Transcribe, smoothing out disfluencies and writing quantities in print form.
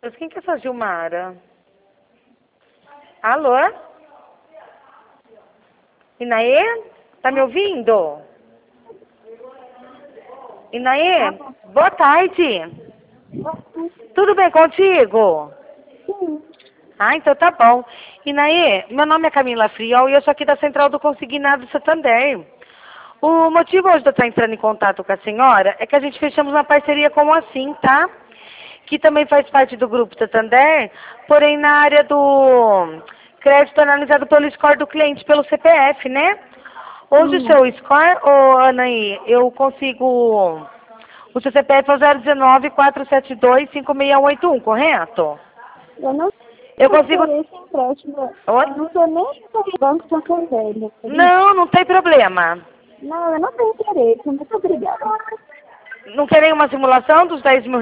Mas quem que é essa Gilmara? Alô? Inaê? Tá me ouvindo? Inaê? Boa tarde. Tudo bem contigo? Sim. Ah, então tá bom. Inaê, meu nome é Camila Friol e eu sou aqui da Central do Consignado Santander. O motivo hoje de eu estar entrando em contato com a senhora é que a gente fechamos uma parceria com a Assim, tá? Que também faz parte do Grupo Santander, porém na área do crédito analisado pelo score do cliente, pelo CPF, né? Hoje o seu score, ô Anaí, eu consigo... O seu CPF é o 019-472-5681, correto? Eu não Eu tenho consigo... interesse em empréstimo. Oi? Eu não tô nem no Banco Santander, por isso. Não, não tem problema. Não, eu não tenho interesse. Muito obrigada. Não querem uma simulação dos 10 mil